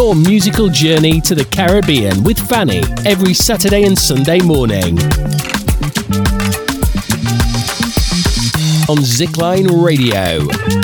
your musical journey to the Caribbean with Fanny every Saturday and Sunday morning on Zickline Radio.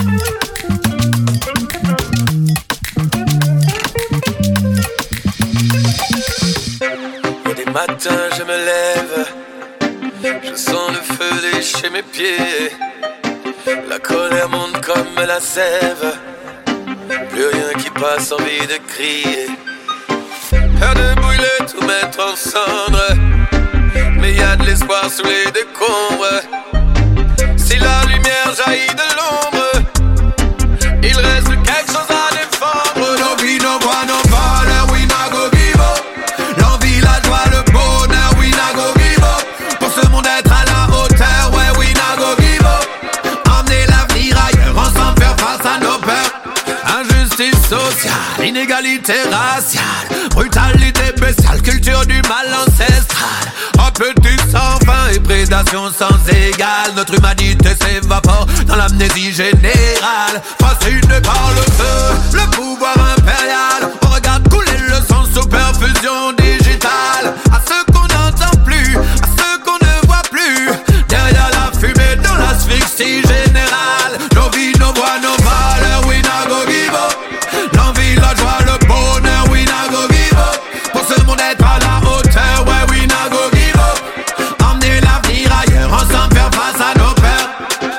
Des matins je me lève, je sens le feu lécher mes pieds. La colère monte comme la sève, plus rien qui passe, envie de crier. Peur de brûler, tout mettre en cendres, mais y a de l'espoir sous les décombres. Si la lumière jaillit de l'ombre, il reste quelque chose à défendre. Nos vies, nos voix, nos valeurs, we not go give up. L'envie, la joie, le bonheur, we not go give up. Pour ce monde être à la hauteur, ouais, we not go give up. Emmener l'avenir ailleurs, ensemble faire face à nos peurs. Injustice sociale, inégalité raciale, brutalité bestiale, culture du mal ancestral. Appétit sans fin et prédation sans égale. Notre humanité s'évapore dans l'amnésie générale. Fasciné par le feu, le pouvoir impérial. On regarde couler le sang sous perfusion digitale. À ceux qu'on n'entend plus, à ceux qu'on ne voit plus, derrière la fumée dans l'asphyxie générale. Nos vies, nos voix, nos valeurs, we not go give up. L'envie, la joie, le bonheur, we not go give up. Pour ce monde être à la hauteur, ouais, we not go give up. Emmener l'avenir ailleurs, ensemble faire face à nos peurs.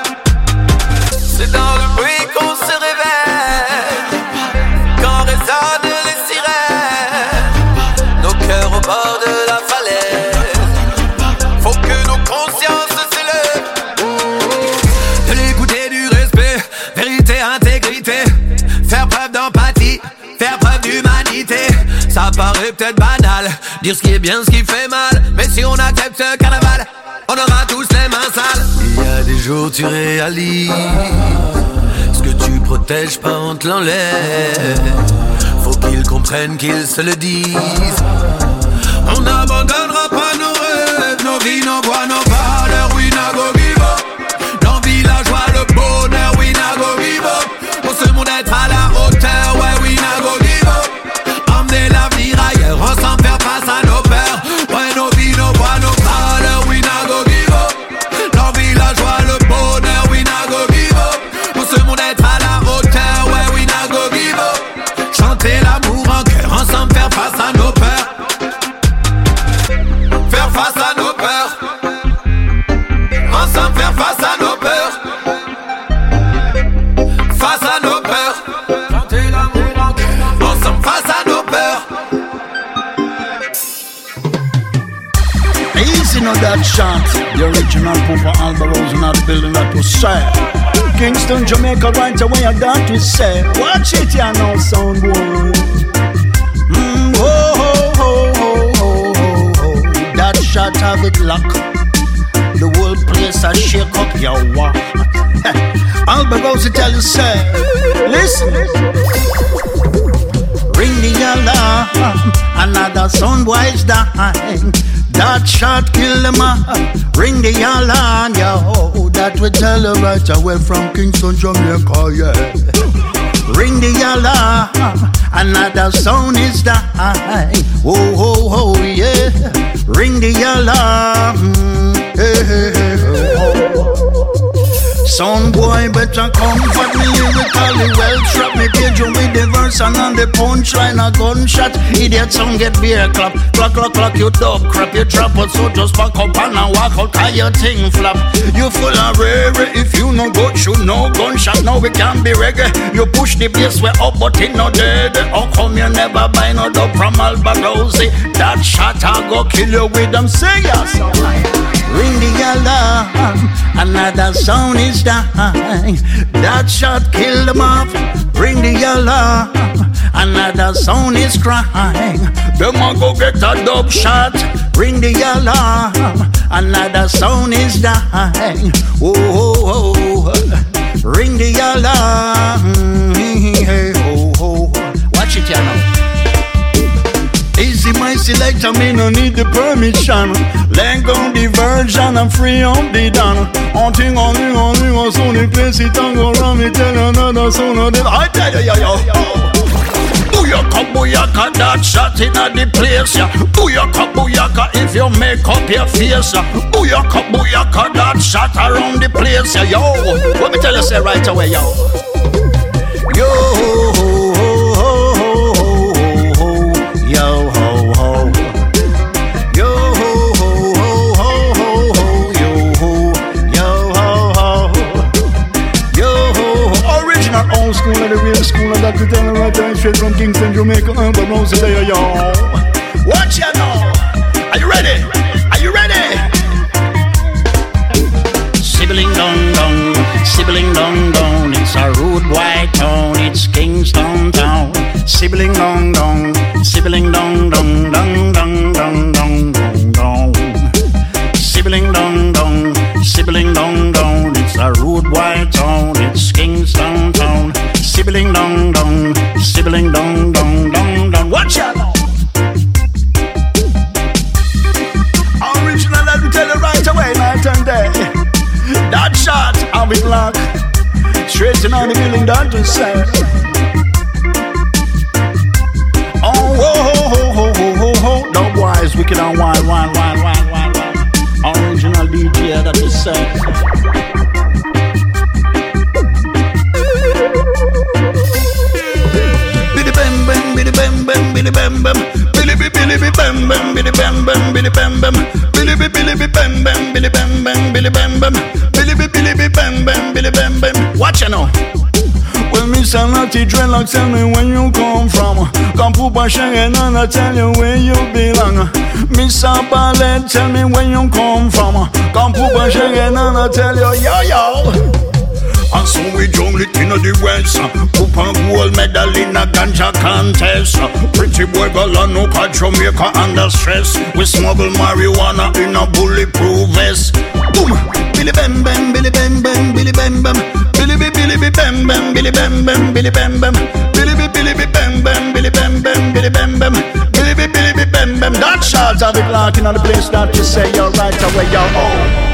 C'est dans le bruit qu'on se réveille, quand résonnent les sirènes. Nos cœurs au bord de la falaise, faut que nos consciences s'élèvent. De l'écouter, du respect, vérité, intégrité, faire preuve d'empathie, faire preuve d'humanité. Ça paraît peut-être banal, dire ce qui est bien, ce qui fait mal, mais si on accepte ce carnaval, on aura tous les mains sales. Il y a des jours tu réalises, ce que tu protèges pas on te l'enlève. Faut qu'ils comprennent, qu'ils se le disent. On n'abandonnera pas nos rêves, nos vies, nos voix, nos valeurs, we not go give up. L'envie, la joie, le bonheur, we not go give up. Pour ce monde être à la hauteur, ouais, we not go give up. Emmener l'avenir ailleurs, ensemble faire face à nos peurs. Ouais, nos vies, nos voix, nos valeurs, we not go give up. L'envie, la joie, le bonheur, we not go give up. Pour ce monde être à la hauteur, ouais, we not go give up. Chanter l'amour en cœur, ensemble faire face à nos peurs. Faire face à nos peurs. Ensemble faire face à nos peurs. Face à nos peurs. Chanter l'amour en cœur, ensemble face à nos peurs. Easy know that chant. The original Papa Alba Rose in the building that was sad. Kingston, Jamaica, right away I got to say. Watch it, ya know, sound boy. Oh, oh, oh, oh, oh, oh. That shot have it lock. The whole place I shake up, ya what? Alba Rose tell you say, listen. Ring the alarm, another son boy's dying. That shot kill them all. Ring the alarm, yo. That we tell her right away from Kingston, Jamaica, yeah. Ring the alarm, another sound is dying. Oh, oh, oh, yeah. Ring the alarm, hey, hey, hey, oh. Son boy better comfort me lyrically well trap me cage you with the verse and on the punchline a gunshot. Idiot son get beer clap. Clock, clock, clock, you dub crap. You trap out so just pack up and walk out cause your thing flap. You full of rare if you no go shoot no gunshot. Now we can be reggae. You push the bass way up but it no dead. How come you never buy no dub from Alba Rose? That shot I go kill you with them say yes. Ring the alarm, another sound is dying. That shot kill them off. Ring the alarm, another sound is crying. Them a go get a dub shot. Ring the alarm, another sound is dying. Oh, oh, oh. Ring the alarm. Hey, oh, oh. Watch it, you know. Easy my selector, me no need the permission. Let go the version, I'm free on the down. On thing, on so the place it and go round me tell another son of them. I tell you, yo. Booyaka, booyaka, that shot in the place, yeah. Booyaka, booyaka, if you make up your face, yeah. Booyaka, booyaka, that shot around the place, yeah. Yo, let me tell you, say right away, yo. Yo, ho, ho, ho, ho, ho, yo, ho, ho. Yo, ho, ho, ho, ho, ho, ho, yo, ho, yo, ho, ho. Yo, ho, ho. Original old school and the real school, and that to tell you right there, straight from Kingston, Jamaica, but no today, yo. Watch ya now. Are you ready? Are you ready? Sibling dong dong, sibling dong dong. It's a rude white town, it's Kingston town. Sibling dong dong, sibling dong dong dong dong dong dong dong dong. Sibling dong dong, sibling dong dong. It's a rude white town, it's Kingston town. Sibling dong dong, sibling dong dong dong dong. Watch out! Original, let me tell you right away, night and day. That shot, I'll be black. Straight in on the building, that to say. Oh, ho, ho, ho, ho, ho, ho. Dub wise, wicked and wild, wild, wild, wild, wild, wild. Original DJ, that to say. Biddy bam bam, biddy bam bam, biddy bam bam. Billy bam bam, biddy bam bam, biddy bam bam. Billy bam bam, biddy bam bam, biddy bam bam. Billy bam bam, biddy bam bam. Watch you now. Well, Miss Anati Dreadlock, tell me where you come from. Come poop a shang and I tell you where you belong. Miss Ballet, tell me where you come from. Come poop a shang and I tell you, yo yo. And so we jungle it in the west. Poop and gold medal in a ganja contest. Pretty boy girl on up at Jamaica under stress. We smuggle marijuana in a bulletproof vest. Boom! Billy bam bam, Billy bam bam, Billy bam bam. Billy bam bam, Billy bam bam, Billy bam bam. Billy bam bam, Billy bam bam, Billy bam bam. Billy bam bam. That shot of it locking on the place that you say you're right away, yo. Oh.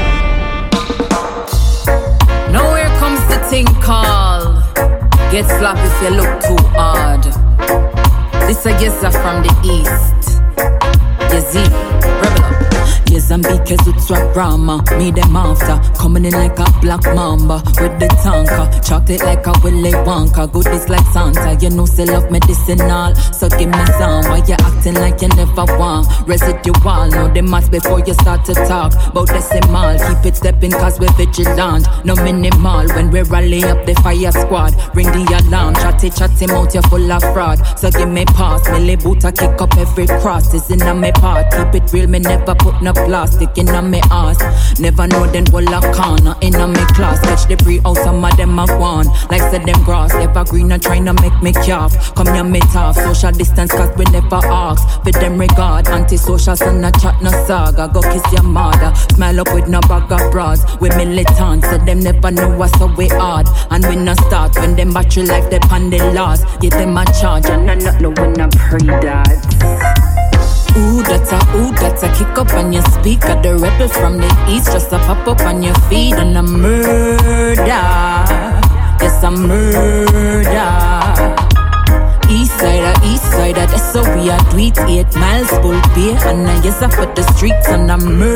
Now here comes the thing called get slapped if you look too hard. This a Yeza from the east. Yezi, rebel up. Yezambike Zutswa Brahma, me them after. Coming in like a black mamba with the tanker. Chocolate like a Willy Wonka, goodies like Santa. You know say love medicinal, so give me some. Why you acting like you never want? Residual, know the maths before you start to talk about decimal. Keep it stepping cause we're vigilant. No minimal, when we rally up the fire squad. Ring the alarm, chatty mouth, you're full of fraud. So give me pass, Millie Boota kick up every cross. It's in a me part, keep it real, me never put no plastic in a me ass. Never know then will a corner in a me class. Catch the pre out, some of them have won. Like said them grass, evergreen and trying to make me calf. Come here me tough, social distance cause we never ask. For them regard, anti-social so no chat no saga. Go kiss your mother, smile up with no bag of bras. We militant, so them never know what's so we hard. And we no start when them battery life they pan the last. Give them a charge and I not know when I pray that. Ooh, that's a kick up on your speaker. The rebel from the east just a pop up on your feet. And a murder, yes a murder. East sider, that's how we are do it. 8 miles full pay. And I yes I for the streets. And a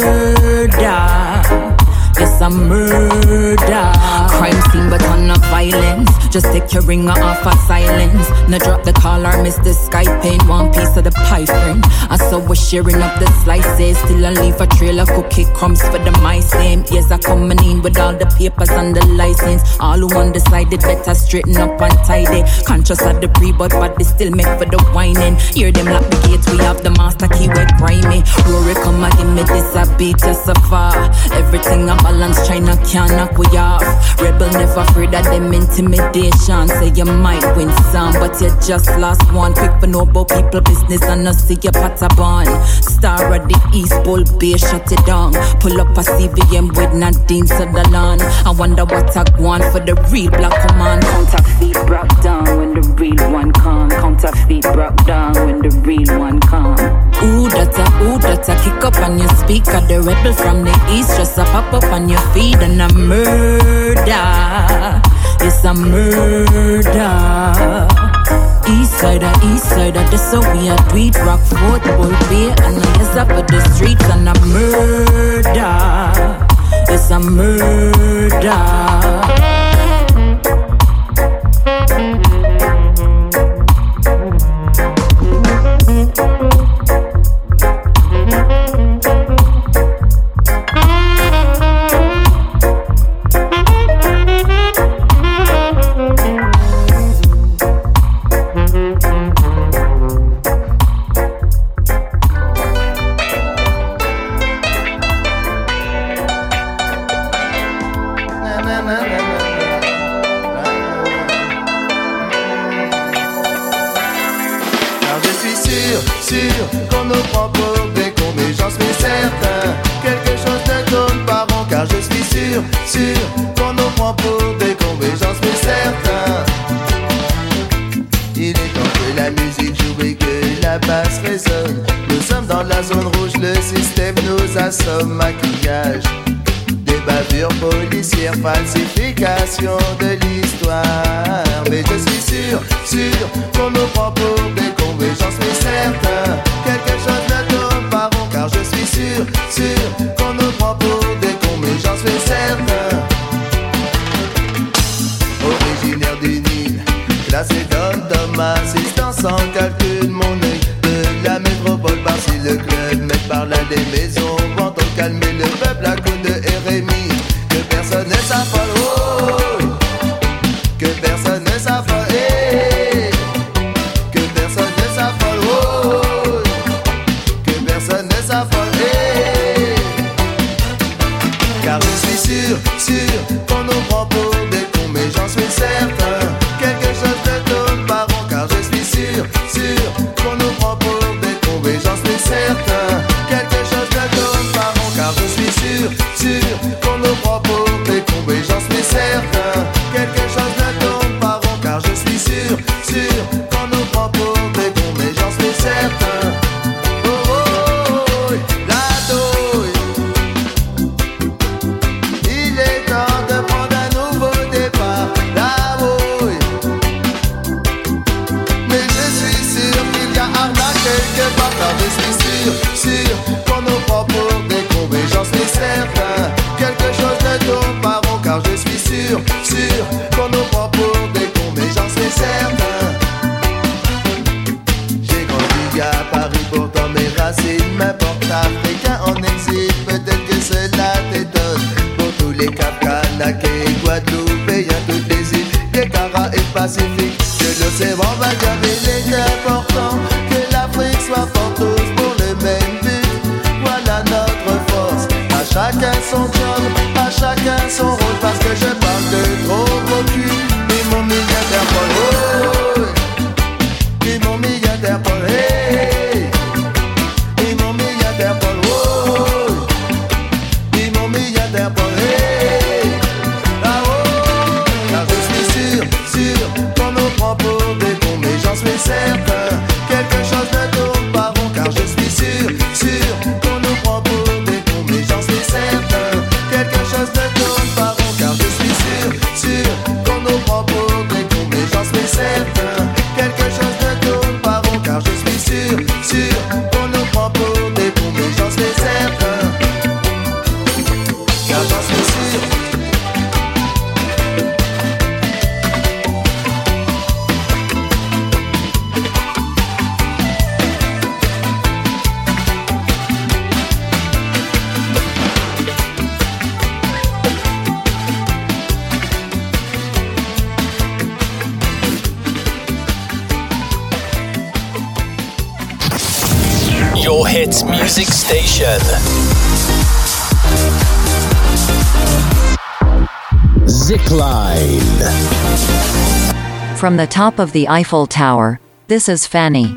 murder, yes a murder. Crime scene but on no violence. Just take your ringer off of silence. No drop the call or miss the Skype pain. One piece of the pie friend. I saw we're sharing up the slices. Still I leave a trail of cookie crumbs for the mice. Same ears are coming in with all the papers and the license. All who undecided better straighten up and tidy. Conscious of the pre but they still make for the whining. Hear them lock the gates, we have the master key with grimy. Rory come and give me this a beat just so far. Everything a balance, China can't knock we off. Rebel never afraid of them intimidation. Say you might win some, but you just lost one. Quick for know about people business and not see your patabon. Star of the East Bull Bay, shut it down. Pull up a CVM with Nadine Sutherland. I wonder what I want for the real black command. Counterfeit broke down when the real one come. Counterfeit broke down when the real one come. Ooh, that's a kick up on your speaker. The rebel from the east just a pop up on your feet. And a murder, it's a murder. East side, that's how we are tweet. Rockford, Bull Bay, and I is up at the streets and a murder. It's a murder. Maquillage, des bavures policières, falsification de l'histoire. Mais je suis sûr qu'on nous prend pour des cons, mais j'en suis certain. Quelque chose ne tourne pas rond, car je suis sûr qu'on nous prend pour des cons, mais j'en suis certain. Originaire du Nil, classé comme assistant sans calcul, mon œil de la métropole, par-ci le club, mais par l'un des maisons. Calmer le peuple à coups de RMI. Que personne ne s'affole, oh, que personne ne s'affole, hey. Que personne ne s'affole, oh, que personne ne s'affole, hey. Car je suis sûr qu'on nous prend pour des cons, mais j'en suis certain. Quelque chose ne tourne pas rond, car je suis sûr qu'on nous prend pour des cons, mais j'en suis certain. Quelque chose ne tourne pas rond, car je suis sûr qu'on nous prend pour des cons, mais j'en suis certain. Quelque chose ne tourne pas rond, car je suis sûr qu'on nous prend pour des cons, mais j'en suis certain. Oh, oh, oh, la douille. Il est temps de prendre un nouveau départ, la bouille. Mais je suis sûr qu'il y a arnaque quelque part, car je suis sûr qu'on nous prend pour des cons, mais j'en suis certain. Quelque chose ne tourne pas rond, car je suis sûr qu'on nous prend pour des cons, mais j'en suis certain. J'ai grandi à Paris, pourtant mes racines m'importent. Africain en exil, peut-être que cela t'étonne. Pour tous les Cap Canaqués, Guadeloupéens, toutes les îles des Caraïbes Pacifiques, que l'océan va dire, il est important que l'Afrique soit forte tous pour le même but. Voilà notre force. À chacun son job, à chacun son rôle, parce que je parle de trop au cul. Ils m'ont mis Interpol, oh, ils m'ont mis Interpol, hey. Ils m'ont mis Interpol, oh, ils m'ont mis Interpol, hey. Ah oh, car je suis sûr qu'on nous prend pour des cons, mais j'en suis certain. Quelque chose ne tourne pas rond, car je suis sûr qu'on nous prend pour des cons, mais j'en suis certain. Quelque chose ne tourne pas rond, car je suis sûr qu'on nous prend pour des cons, mais j'en suis certain. Quelque chose ne tourne pas rond, car je suis sûr qu'on nous prend pour des cons, mais j'en suis certain. Car j'en suis sûr. Your hit music station. Zipline. From the top of the Eiffel Tower, this is Fanny.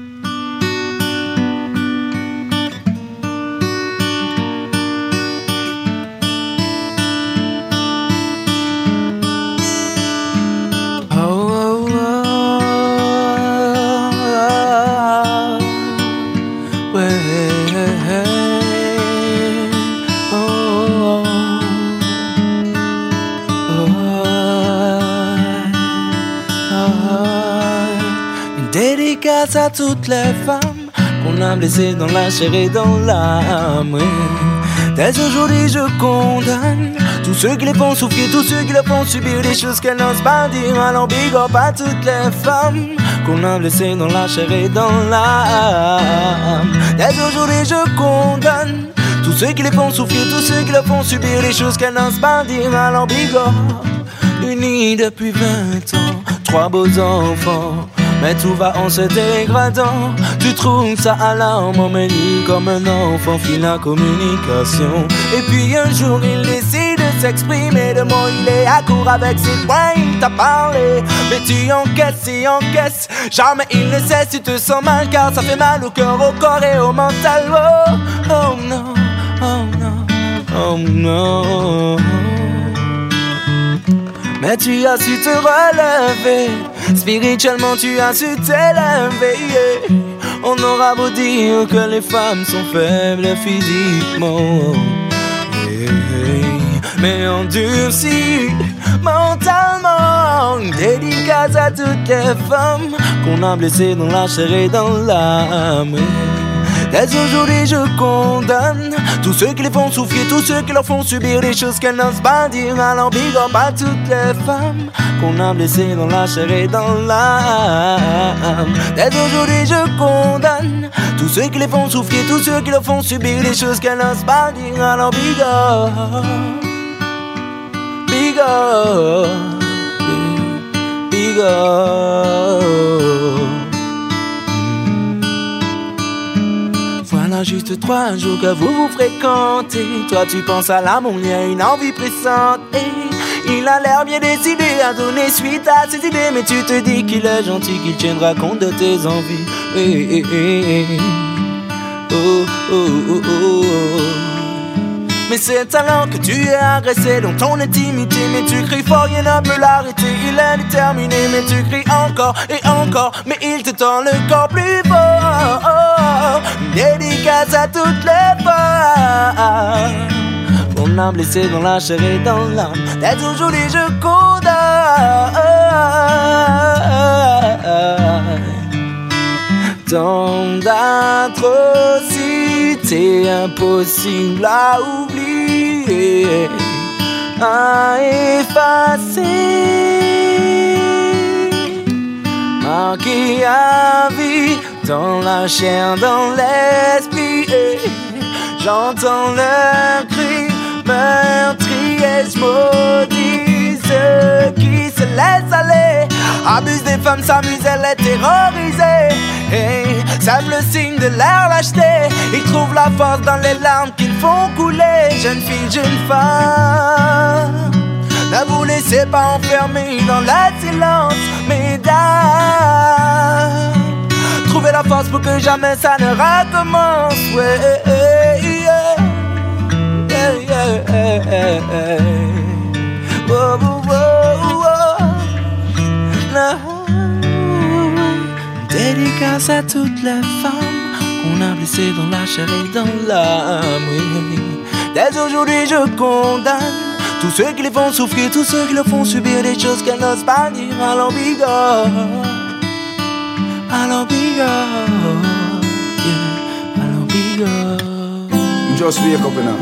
Dédicace à toutes les femmes qu'on a blessées dans la chair et dans l'âme, oui. Dès aujourd'hui je condamne tous ceux qui les font souffrir, tous ceux qui les font subir des choses qu'elles n'osent pas dire. Alors big up à toutes les femmes qu'on a blessées dans la chair et dans l'âme. Dès aujourd'hui je condamne tous ceux qui les font souffrir, tous ceux qui les font subir des choses qu'elles n'osent pas dire. Alors big up, unis depuis 20 ans, 3 beaux enfants, mais tout va en se dégradant. Tu trouves ça alarmant, mais lui comme un enfant fit la communication. Et puis un jour il décide de s'exprimer, de mots il est à court avec ses poings, il t'a parlé. Mais tu encaisses et encaisses, jamais il ne cesse, tu te sens mal car ça fait mal au cœur, au corps et au mental. Oh, oh non, oh non, oh non. Mais tu as su te relever, spirituellement tu as su t'élever, yeah. On aura beau dire que les femmes sont faibles physiquement, yeah. Mais endurcies mentalement. Dédicace à toutes les femmes qu'on a blessées dans la chair et dans l'âme, yeah. Dès aujourd'hui je condamne tous ceux qui les font souffrir, tous ceux qui leur font subir des choses qu'elles n'osent pas dire. Alors big up à toutes les femmes qu'on a blessées dans la chair et dans l'âme. Dès aujourd'hui je condamne tous ceux qui les font souffrir, tous ceux qui leur font subir des choses qu'elles n'osent pas dire. Alors big up, big up, big up. Voilà juste 3 jours que vous vous fréquentez. Toi tu penses à l'amour, il y a une envie pressante. Il a l'air bien décidé à donner suite à ses idées, mais tu te dis qu'il est gentil, qu'il tiendra compte de tes envies. Oh, oh, oh, oh. Mais c'est alors que tu es agressé dans ton intimité. Mais tu cries fort, rien ne peut l'arrêter. Il est déterminé, mais tu cries encore et encore. Mais il te tend le corps plus fort. Dédicace à toutes les femmes on a blessé dans la chair et dans l'âme. Dès aujourd'hui je condamne tant d'atrocités impossibles à oublier, à effacer, marquées à vie dans la chair, dans l'esprit. J'entends leurs cris meurtriers, je maudis ceux qui se laissent aller. Abuse des femmes, s'amuse, elle est terrorisée. Hey, sème le signe de leur lâcheté. Ils trouvent la force dans les larmes qu'ils font couler. Jeune fille, jeune femme, ne vous laissez pas enfermer dans le silence, mesdames. Trouvez la force pour que jamais ça ne recommence. Ouais, yeah, yeah, yeah, yeah. Oh, oh, oh, oh. No. Dédicace à toutes les femmes qu'on a blessées dans la chair et dans l'âme. Oui. Dès aujourd'hui je condamne tous ceux qui les font souffrir, tous ceux qui leur font subir des choses qu'elles n'osent pas dire. Alors big up, alors big up, yeah. Alors big up. Just wake up now.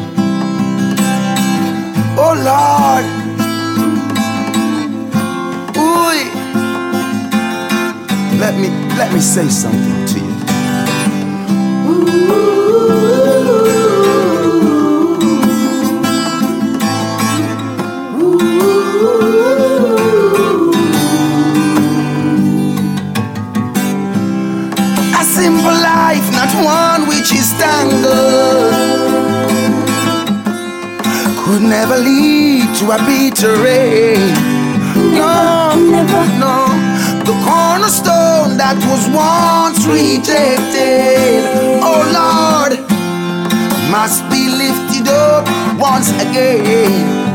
Oh Lord, ooh. Let me say something to you. A simple life, not one which is tangled, could never lead to a bitter end. No, never, no. The cornerstone that was once rejected, oh Lord, must be lifted up once again.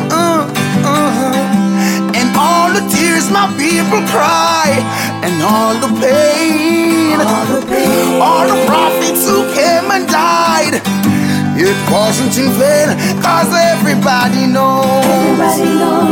And all the tears my people cry, and all the pain, all the prophets who came and died, it wasn't in vain, cause everybody knows.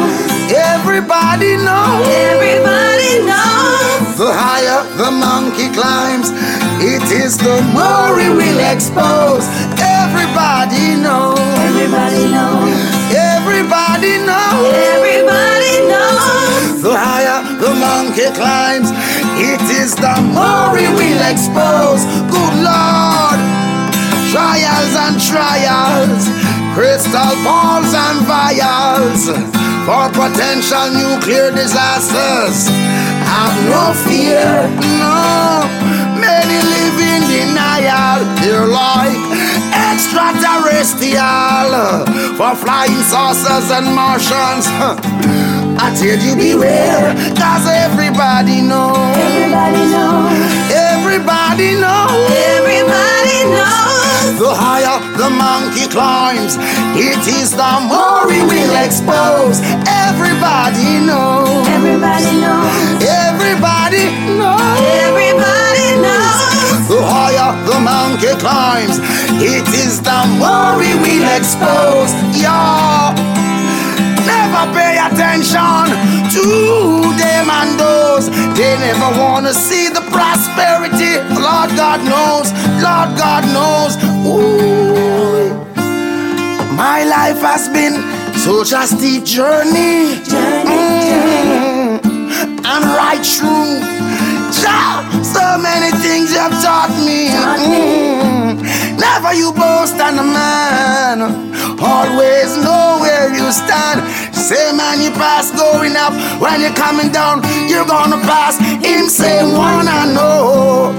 Everybody knows. Everybody knows. The higher the monkey climbs, it is the more he will expose. Everybody knows. Everybody knows. Everybody knows. Everybody knows. The higher the monkey climbs, it is the more he will expose. Good Lord. Trials and trials, crystal balls and vials for potential nuclear disasters. Have no fear, no. Many live in denial. They're like extraterrestrial for flying saucers and Martians. I tell you beware, cause everybody knows. Everybody knows. Everybody knows. Everybody knows. The higher the monkey climbs, it is the more he will expose. Everybody knows. Everybody knows. Everybody knows. Everybody knows. The higher the monkey climbs, it is the more he will expose. Yeah. Never pay attention to them and those. They never wanna see the prosperity. Lord God knows, Lord God knows. Ooh. My life has been such a steep journey. And right through, so many things you have taught me. Never you boast on a man. Always know where you stand. Say man you pass going up. When you're coming down, you're gonna pass. Him say one I know.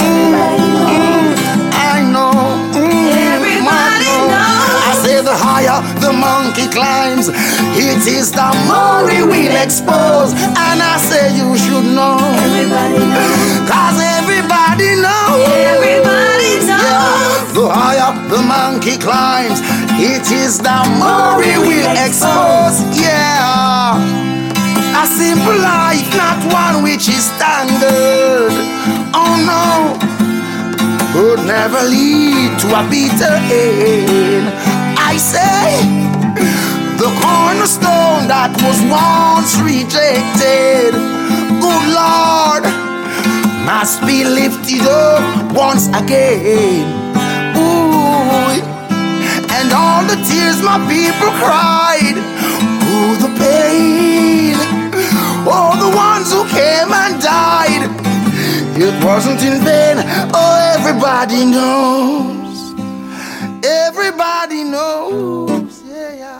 I know. Everybody knows. I say the higher the monkey climbs, it is the more he will expose. And I say you should know. Everybody knows. Cause everybody knows. Everybody knows. Yeah. The higher the monkey climbs, it is the more he will expose. Yeah. A simple life, not one which is standard. Oh no. Could never lead to a bitter end. I say, the cornerstone that was once rejected, good Lord, must be lifted up once again. Ooh, and all the tears my people cried, ooh, the pain, all the ones who came and died, it wasn't in vain. Oh, everybody knows. Everybody knows. Yeah, yeah.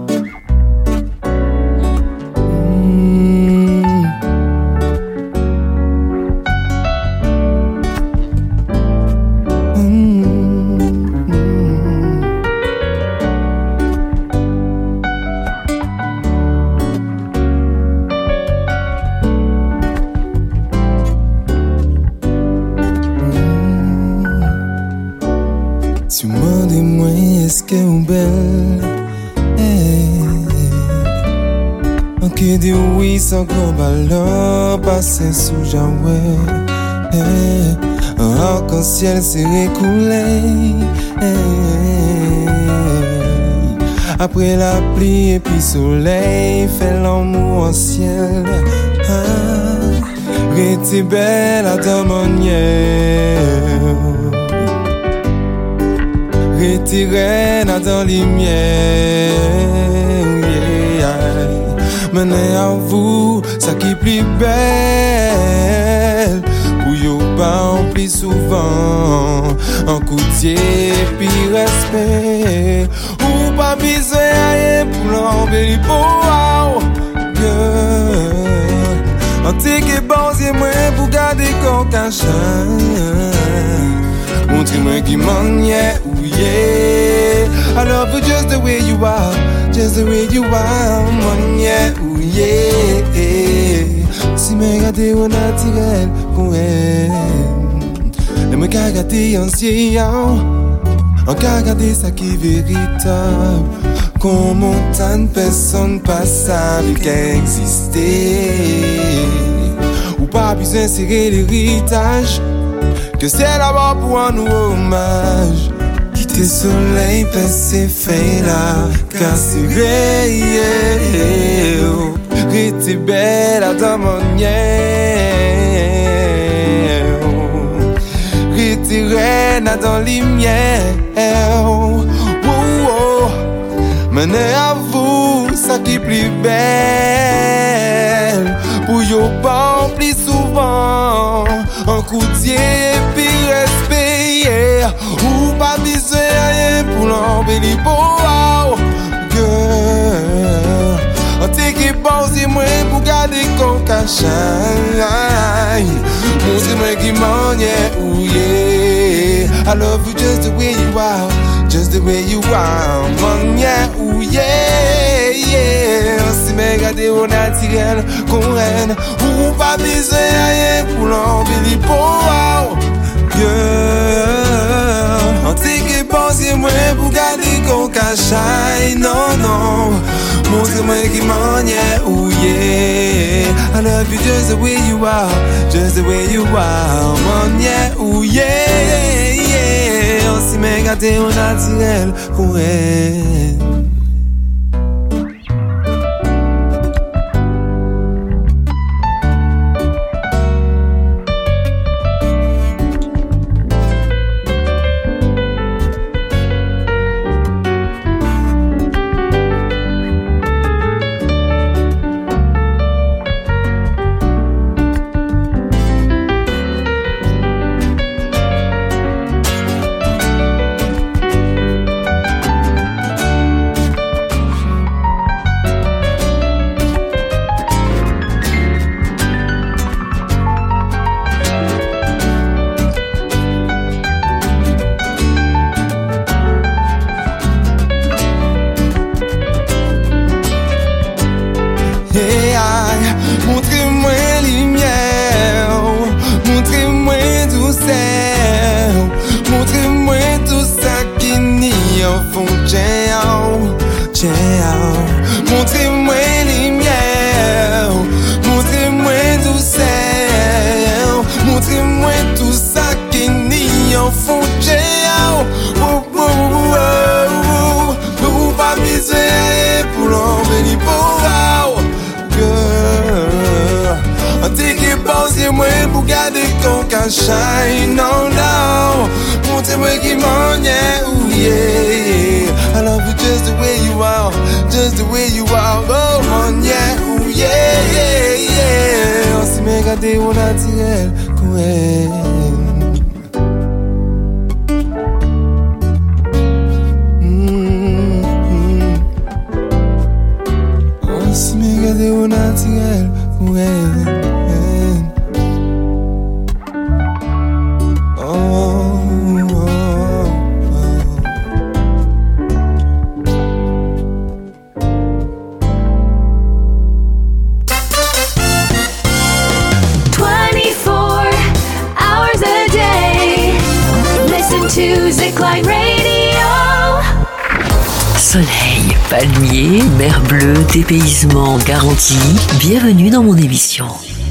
Est-ce que ou belle on qui dit oui sans qu'on ballon passer sous Jaoué un arc-en-ciel s'est écoulé après la pluie et puis soleil fait l'amour en ciel Réti belle à ta manière Retiré dans la lumière, menez à vous, ça qui plus belle, pour yo pas en plus souvent, en coutier puis respect, ou pas besoin rien pour l'embellir pour girl, en tique bon c'est moi pour garder qu'on cache. Montre-moi qui manière où yeah. I love you just the way you are, just the way you are. Manière où yeah. Si me gâte au naturel, qu'on est. Ne me gâte ancien, en gâte ça qui est véritable. Qu'on montagne personne passable qui existait. Ou pas besoin serrer l'héritage. Que c'est là-bas pour un nouveau hommage. Quitter soleil, passer fait là, casser rayé. Rester belle à ta manière. là dans lumière. Oh, oh. Menez à vous, ça qui plus belle. Pour yo pas plus souvent. Un coup d'yé, puis respect. Ou pas besoin rien pour l'embellir. Oh, girl. On t'équipe pensez moi pour garder qu'on cache. Montrez-moi qui m'ennuie, oh yeah. I love you just the way you are, just the way you are. M'ennuie, oh yeah, yeah. On s'y met garder au naturel, qu'on règne. Ou pas besoin rien pour l'embellir, oh yeah. On t'équipe pensez moi pour garder qu'on cache. Non, non. Montrez-moi qui m'ennuie, oh yeah. I love you just the way you are, just the way you are. M'ennuie, oh yeah, yeah. On s'y met gâté au naturel, ouais. Montrez-moi lumière, montrez-moi douceur, montrez-moi tout ça qui n'y en font nous pas miser pour l'embellir pour girl. On dit que pensez moi pour garder qu'on cache. Non, non, montrez-moi qui m'ennuie, oh yeah. I love you just the way you are, just the way you are. Oh mon yeah, oh yeah, yeah, yeah. On s'y met gâté au naturel, ouais. On s'y met gâté au naturel, ouais. Soleil, palmier, mer bleue, dépaysement garanti. Bienvenue dans mon émission.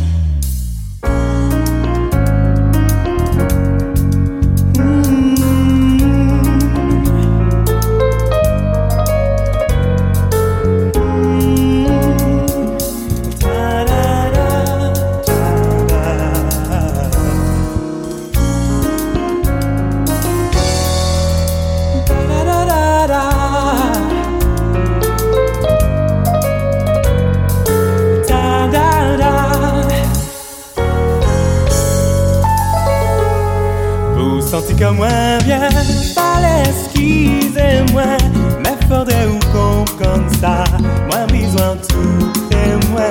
Comme moi bien, fallait excusez-moi, mais faudrait ou comprendre ça, moi besoin tout et moi,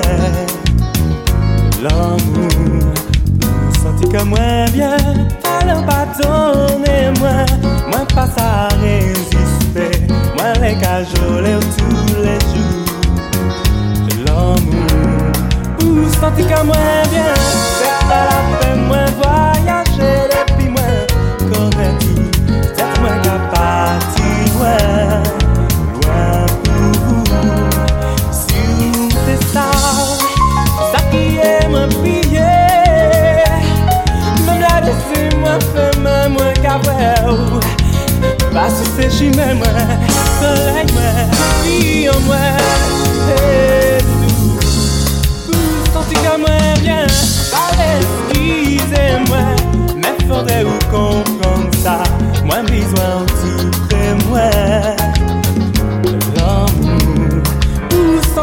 l'amour, vous sentez comme moi bien, fallait pardonner-moi, moi pas à résister, moi les cajoler tous les jours, l'amour, vous sentez comme moi bien, c'est pas la peine moi voyager depuis moi. Peut-être moins qu'à partir loin pour vous. Si vous faites ça qui est mon prier. Même la laissez-moi faire moins qu'à voir. Pas si c'est chez moi, soleil moi, vie en moi. Et tout, vous sentez comme moi bien. Allez, excusez-moi. Faudrait vous comprendre ça,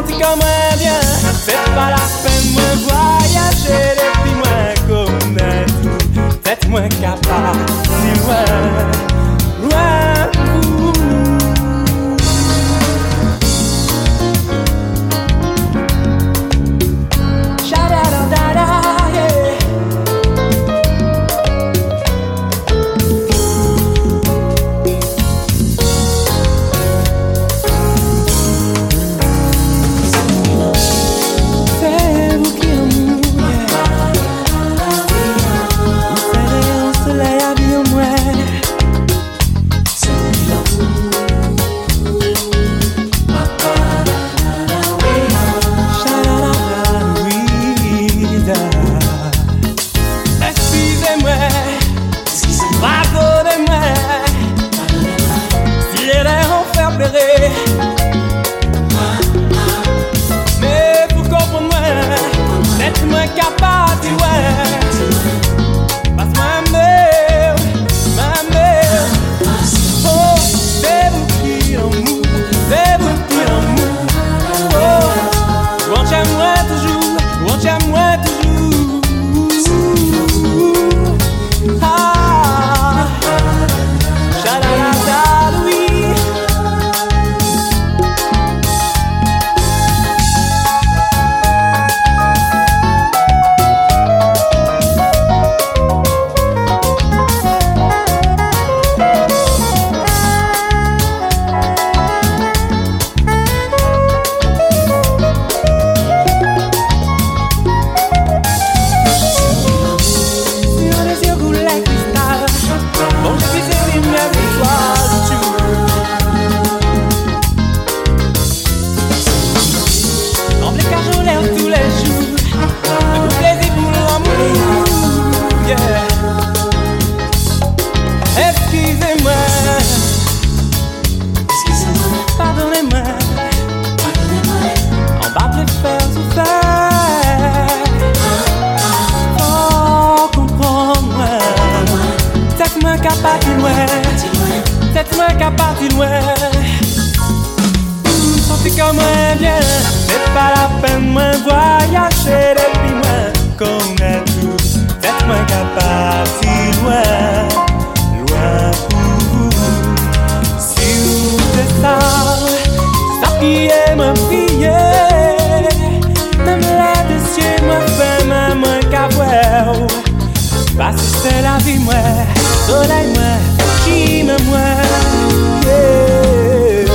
senti comme un bien. C'est pas la peine de me voyager depuis moi connaître tout. Faites-moi capable, si loin, loin pour nous. Sha-da-da-da-da, yeah. Mais pour comprendre moi, faites-moi capable, ouais. Passe-moi ma mère. Oh, c'est vous qui l'amour, c'est vous qui l'amour. Oh, on t'aime moi toujours, on t'aime moi toujours. Ah, sha-la-la-la, oui. Faites-moi capable, senti comme un bien. C'est pas la peine de me voyager depuis moi connaître tout. Faites-moi capable, si loin, loin pour vous. Si vous faites ça qui est me prier. Même les deux cieux me fait même un cabouet. Parce que c'est la vie, moi, soleil, moi. Qui me moi, yeah.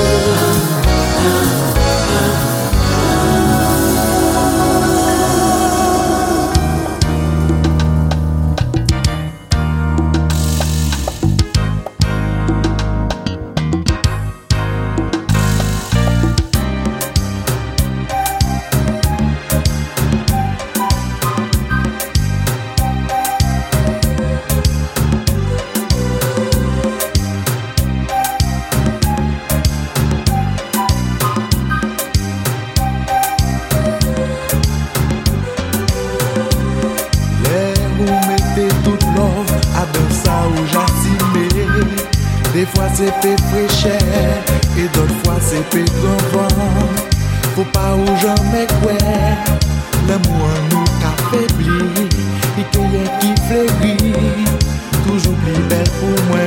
Des fois c'est peu fraîcheur et d'autres fois c'est peu grand vent. Faut pas ou jamais quoi, l'amour nous affaiblit et qu'il y a qui fleurit, toujours plus belle pour moi.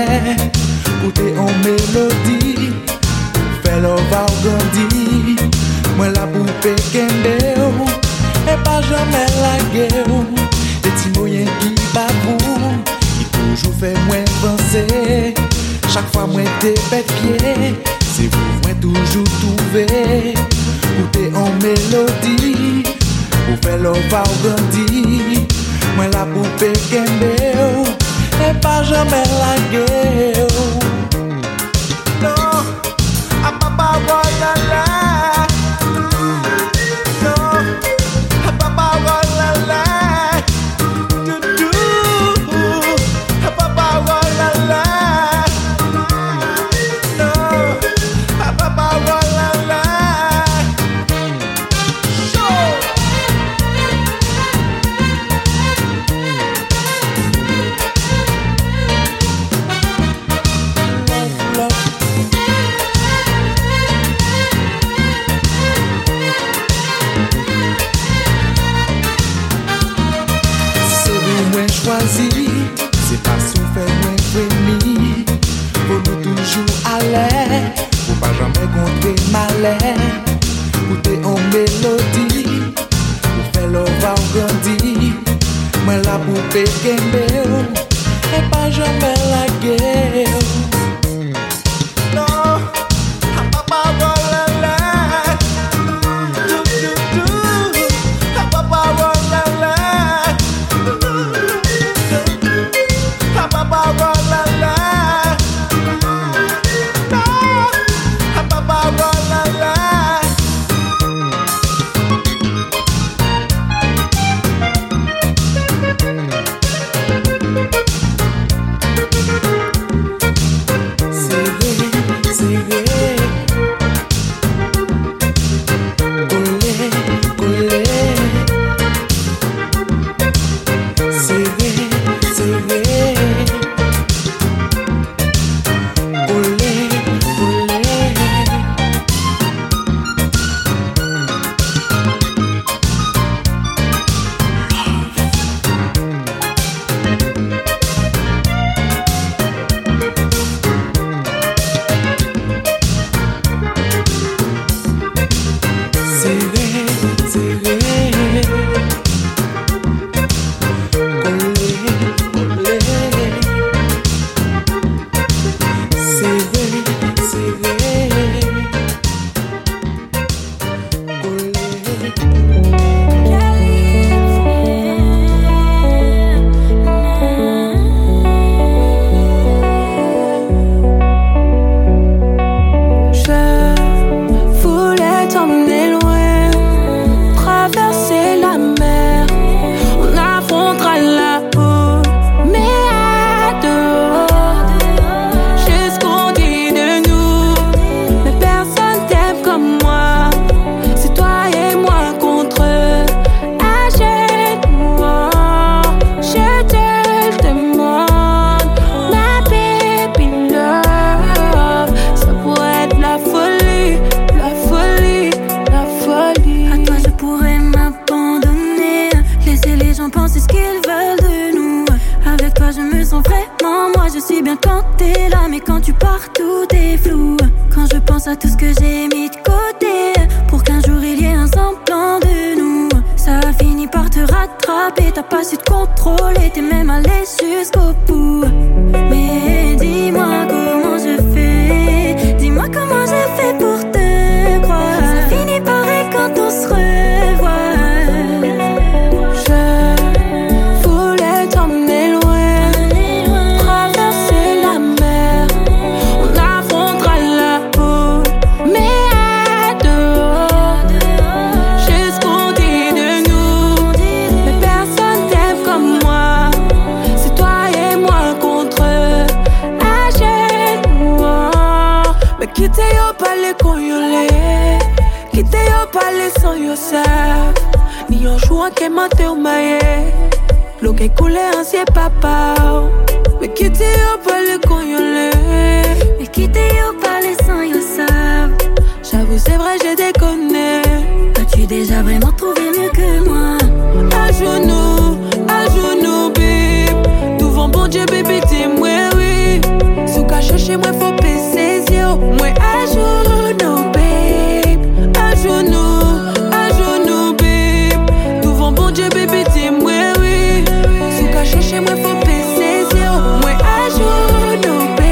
Écoutez en mélodie, fait l'ova grandi. Moi la poupée kembe et pas jamais la guerre. Des petits moyens qui babou, qui toujours fait moins penser. Chaque fois moi t'es pied, c'est vous moi toujours trouver. Écoutez en mélodie, pour faire l'ova grandi. Moi la poupée kembe et pas jamais la guerre. Non, à papa voilà. Non, à papa voilà. À papa voilà. Non, à papa voilà. C'est pas souffert moins frémi. Faut nous toujours aller, faut pas jamais compter malheur. Écoutez en mélodie, pour faire l'ova grandi. Moi la poupée kembe et pas jamais la guerre. Non, à papa voilà. À papa voilà. Papa rola la, papa rola la. J'avoue c'est vrai j'ai déconné. As-tu déjà vraiment trouvé mieux que moi? À genoux, bip. Devant bon Dieu, baby, dis-moi oui. chercher, moi faut payer ses yeux. Moi à genoux, babe. À genoux, babe. Devant bon Dieu, bébé, dis-moi oui. Sous qu'à chercher, moi faut payer ses yeux. Moi à genoux, babe.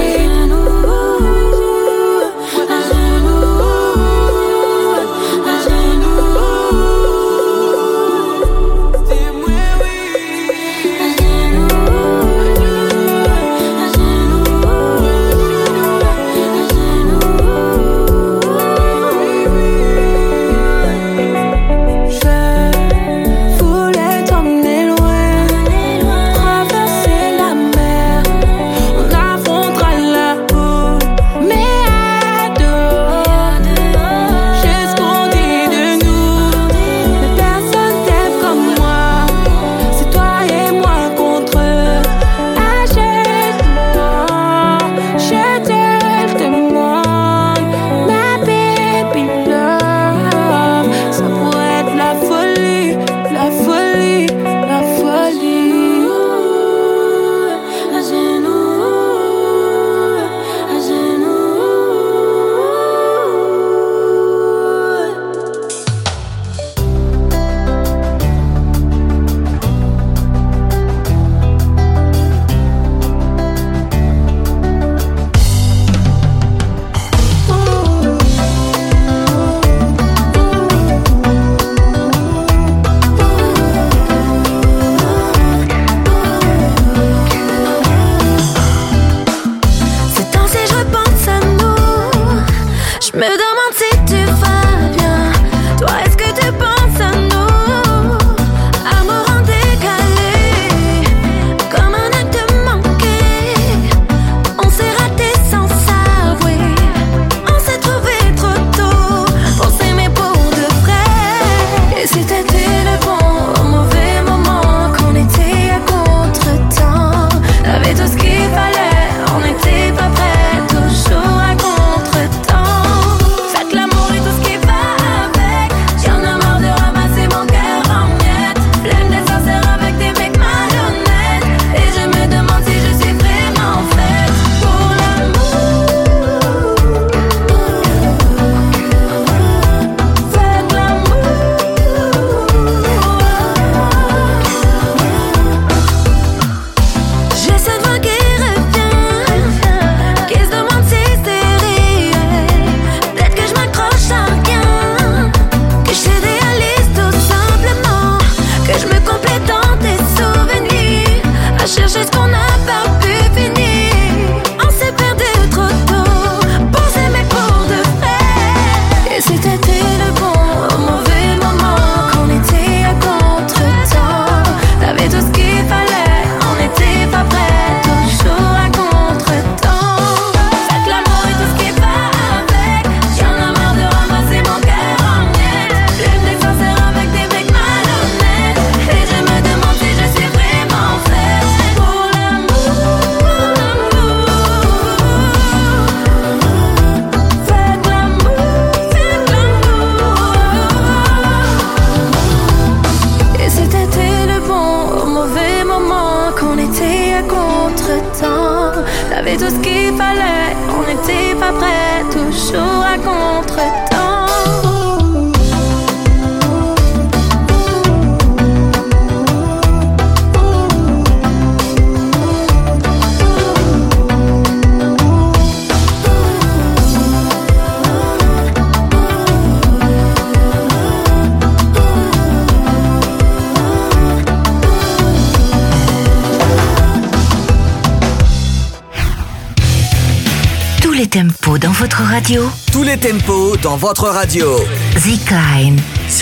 Tempos dans votre radio. Tous les tempos dans votre radio. Zikline.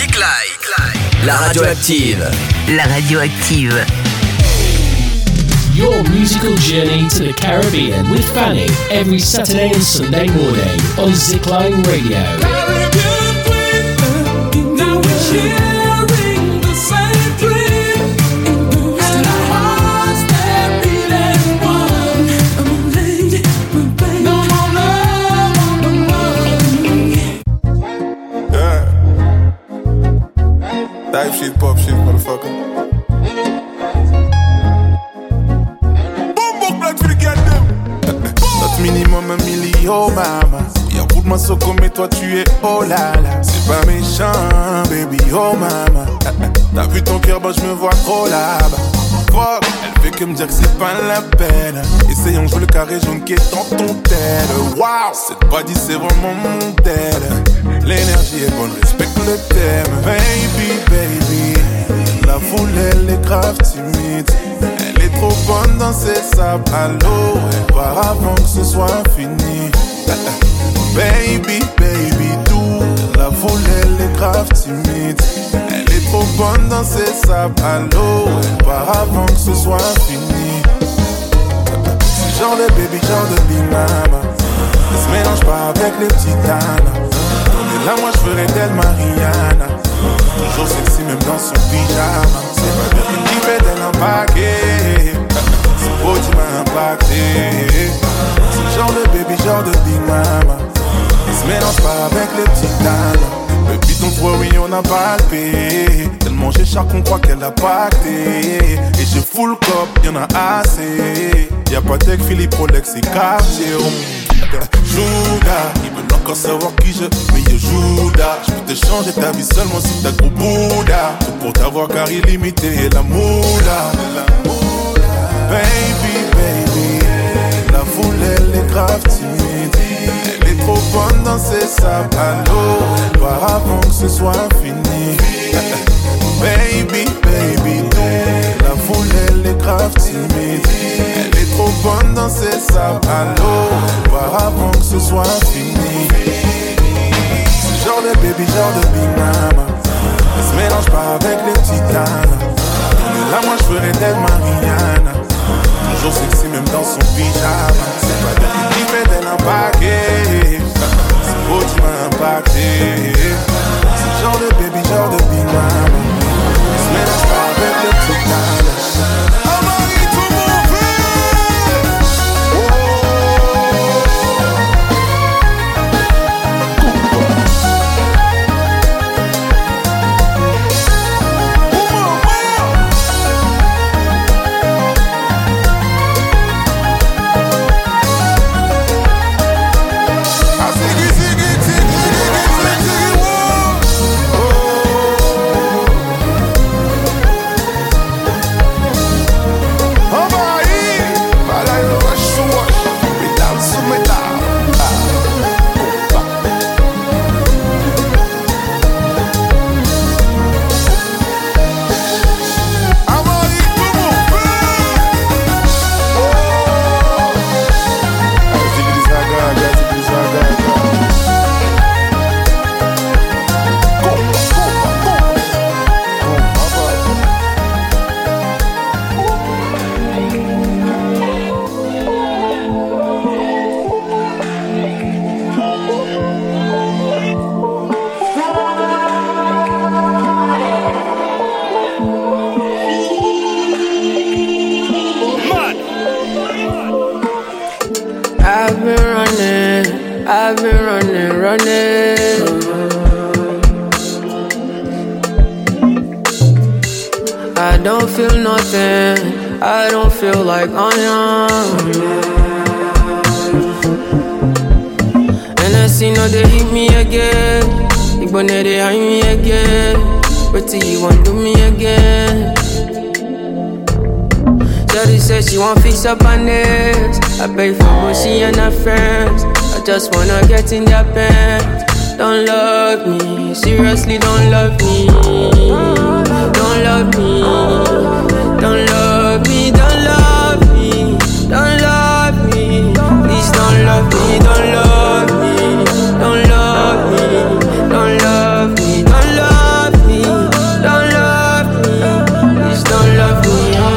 La radio active. La radio active. Your musical journey to the Caribbean with Fanny every Saturday and Sunday morning on Zikline Radio. Type shit, pop shit, motherfucker. Boom, boom, blood for the goddamn. That's baby, oh mama. Y'a beaucoup de massoko, mais toi tu es oh là là. C'est pas méchant, baby, oh mama. T'as vu ton cœur, bah je me vois trop là-bas. Fuck, elle fait que me dire que c'est pas la peine. Essayons de jouer le carré jaune qui est dans ton tel. Wow, cette body c'est vraiment mon tel. L'énergie est bonne, respecte le thème. Baby, baby, la foule elle est grave timide. Elle est trop bonne dans ses sables à l'eau. Elle part avant que ce soit fini. Baby, baby, tout. La foule elle est grave timide. Elle est trop bonne dans ses sables à l'eau. Elle part avant que ce soit fini. C'est genre de baby, genre de big mama. Elle se mélange pas avec les petites nanas. Et là moi je ferais d'elle Mariana. Toujours sexy même dans son pyjama. C'est pas bien qu'il fait d'elle un paquet. Son beau tu m'as impacté. C'est genre de baby, genre de big mama. Elle se mélange pas avec les petites nanas. Depuis ton toit, oui, on a palpé. Tellement j'ai char qu'on croit qu'elle a pacté. Et j'ai full cop, y'en a assez. Y'a pas tech, Philippe, Rolex et Cartier. Judas, ils veulent encore savoir qui je. Mais yo Judas, je peux te changer ta vie seulement si t'as gros Bouddha. Tout pour t'avoir car illimité et la moula. Baby, baby, la foule elle est grave timide. Elle est trop bonne dans ses sables à l'eau. Pas avant que ce soit fini. Baby, baby, la foule elle est grave timide. Elle est trop bonne dans ses sables à l'eau. Pas avant que ce soit fini. C'est genre de baby, genre de big mama. Elle se mélange pas avec les petites nanas. Et là moi je ferais d'elle Mariana. Toujours sexy même dans son pyjama. C'est pas bien qu'il fait d'elle un paquet. C'est beau tu m'as impacté. C'est genre de baby, genre de big mama. Elle se mélange pas avec les petites nanas. I don't feel nothing, I don't feel like onion. And I see no they hit me again. Igbone they hide me again. What do you want do me again? Shawty said she want fix up her nails. I pay for what she and her friends. I just wanna get in their pants. Don't love me, seriously don't love me. Don't love me, don't love me, don't love me, don't love me. Please don't love me, don't love me, don't love me, don't love me, don't love me, don't love me. Please don't love me.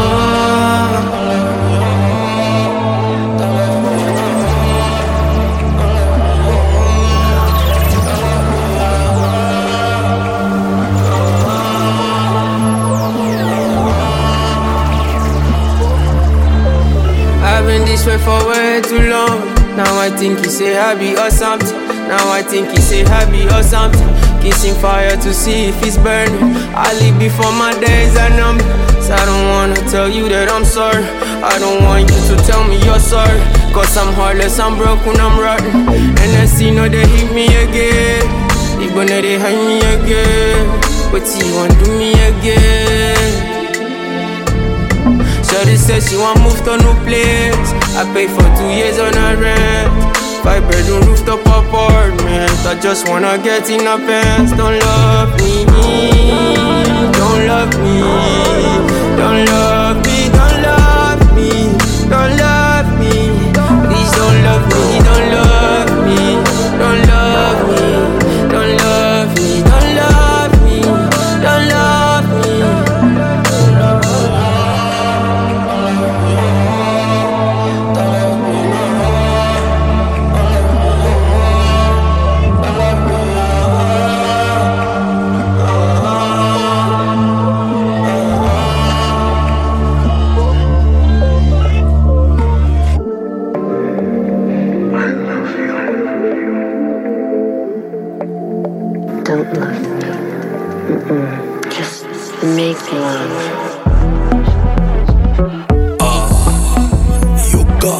This way for way too long. Now I think he say happy or something. Now I think he say happy or something. Kissing fire to see if it's burning. I leave before my days are numbered. So I don't wanna tell you that I'm sorry. I don't want you to tell me you're sorry. Cause I'm heartless, I'm broken, I'm rotten. And I see no they hit me again. Even though they hide me again. But she want do me again. Shawty said she want move to no place. I pay for 2 years on her rent. 5-bedroom rooftop apartment. I just wanna get in her pants. Don't love me, don't love me, don't love me, don't love me, don't love me. Please don't love me, don't love me, don't love me, don't love me, don't love me, don't love me. Don't love me. Just make love. Yoga.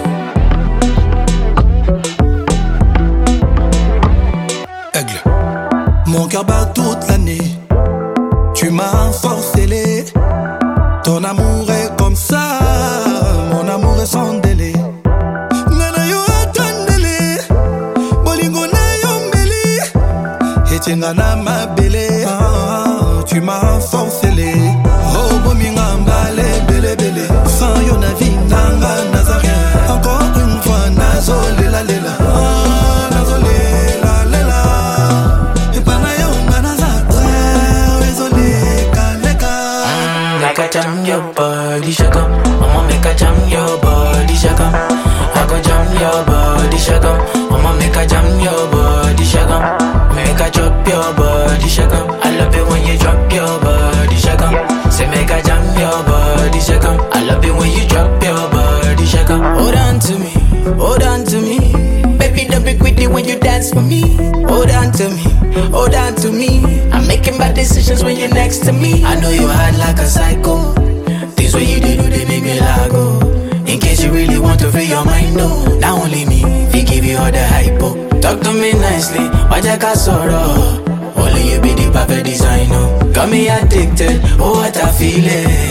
Aigle. Mon cœur bat toute l'année. Tu m'as forcelé. Ton amour est comme ça. Mon amour est sans délai. Nana yo attendele. Bolingo na yo mbeli. Etiengana ma belle. Tu m'as forcelé. Oh bominga mbale bele bele. Sans yo na vie nanga nazarien. Encore une fois nazole la lela. Nazole la lela. Et pana yo nazatre. Désolé kaleka. Make a jam your body shaka. Mama make a jam your body shaka. I go jam your body shaka. Mama make a jam your body shaka. Make a drop your body shaka. I love it when you drop your body shaka. Say make a jam your body shaka. I love it when you drop your body shaka. Hold on to me, hold on to me. Baby, don't be quickly when you dance for me. Hold on to me, hold on to me. I'm making bad decisions when you're next to me. I know you hard like a psycho. Things what you do, they make me lago. In case you really want to free your mind, no. Not only me, we give you all the hypo. Talk to me nicely, Wajaka sorrow. Only you be the perfect designer. Got me addicted, oh what a feeling.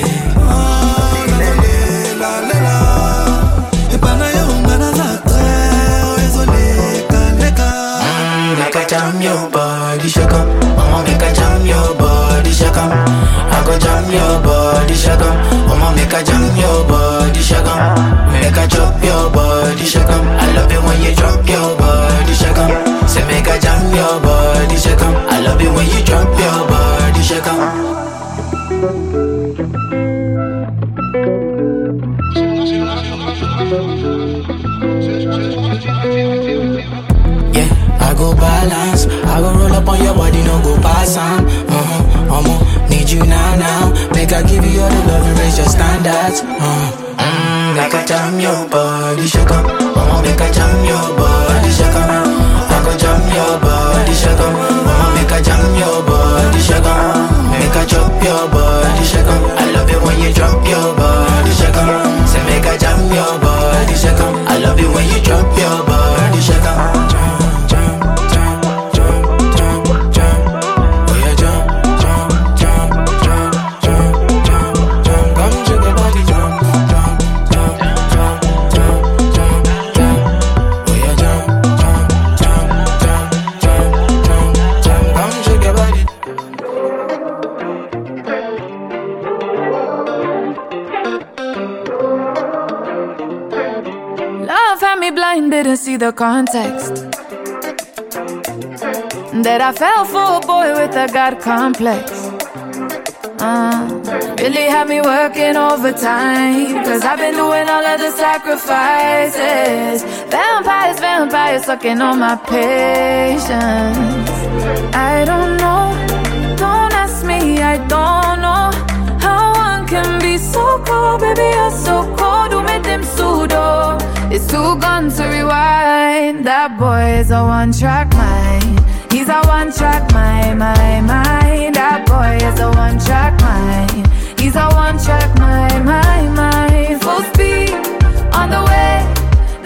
Make a jam your body shaka. Mama make a jam your body shaka. I go jam your body shaka. Mama make a jam your body shaka. Make a drop your body shaka. I love it when you drop your body shaka. Say make a jam your body shaka. I love it when you drop your body shaka. I go balance, I go roll up on your body, no go pass on. Need you now. Make I give you all the love and raise your standards. Make I jam your body, shaka. Mama, make I jam your body, shaka. I go jam your body, shaka. Mama, make I jam your body, shaka. Make I drop your body, shaka. I love it when you drop your body, shaka. Say make I jam your body, shaka. I love it when you drop your body, shaka. Didn't see the context that I fell for a boy with a God complex. Really had me working overtime, cause I've been doing all of the sacrifices. Vampires sucking on my patience. I don't know, don't ask me, I don't know how one can be so cold, baby, you're so cold. Who made them pseudo? It's too gone to rewind. That boy is a one-track mind. He's a one-track mind. That boy is a one-track mind. He's a one-track mind. Full speed on the way.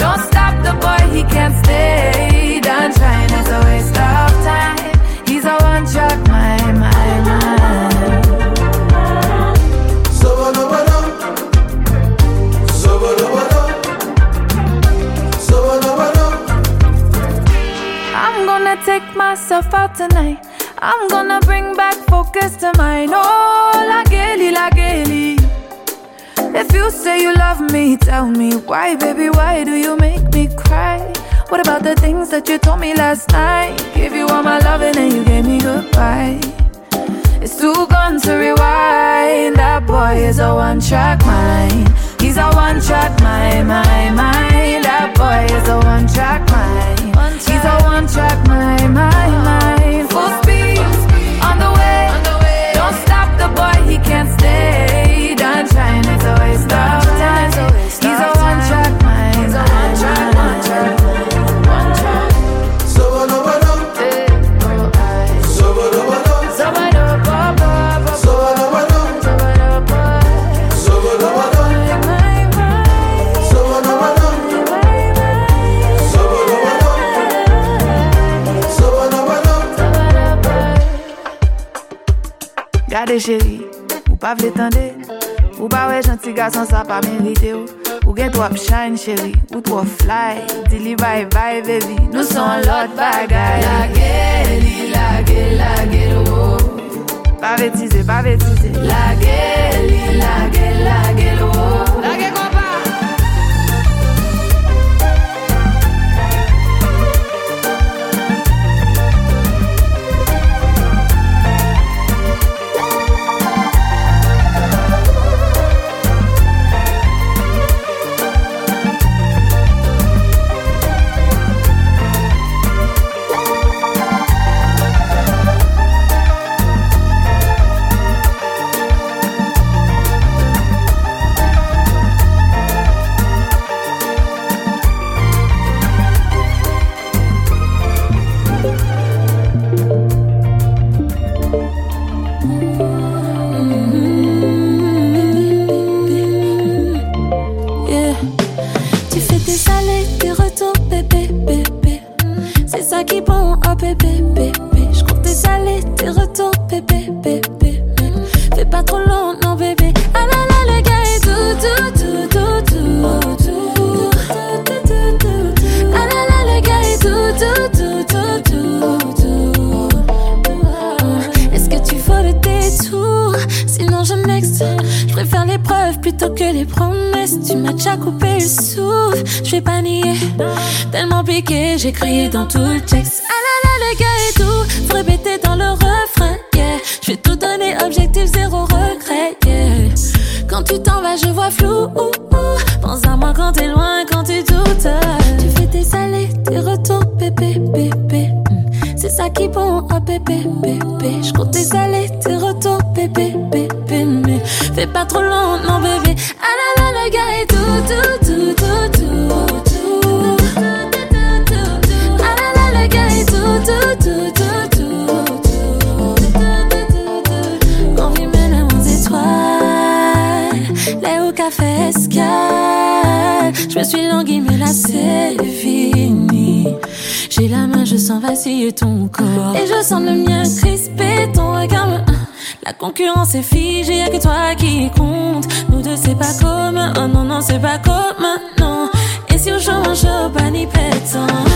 take myself out tonight. I'm gonna bring back focus to mine. Oh, la Geli. If you say you love me, tell me why, baby, why do you make me cry? What about the things that you told me last night? Gave you all my loving and you gave me goodbye. It's too gone to rewind. That boy is a one-track mind. He's a one-track mind. That boy is a one-track mind. He's a one-track mind. Full speed, on the way. Don't stop the boy, he can't stay. Done trying, it's a waste of time. He's a one-track mind. He's a one-track. Gade chéri, ou pas vle tende, ou pas ouais gentil garçon ça pas mérité ou get trop shine chéri, ou trop fly, dili bye bye baby, nous sommes l'autre bagaille. La Geli, oh. Pas bêtise. La Geli, oh. La Geli, j'ai crié dans tout le texte. Ah là là, le gars est tout. Faut répéter dans le refrain, yeah. Je vais tout donner, objectif zéro regret, yeah. Quand tu t'en vas, je vois flou. Pense à moi quand t'es loin, quand tu doutes. Tu fais tes salés, tes retours, bébé. C'est ça qui bon, oh bébé. Je compte tes salés, tes retours, bébé. Mais fais pas trop long, non bébé. Ah là là, le gars est tout. On vit mêler aux étoiles, là au café escale. Je me suis languie mais là c'est fini. J'ai la main, je sens vaciller ton corps et je sens le mien crisper ton regard. La concurrence est figée, y'a que toi qui compte. Nous deux c'est pas commun, oh non c'est pas commun, non. Et si on joue un jeu, pas ni pétant.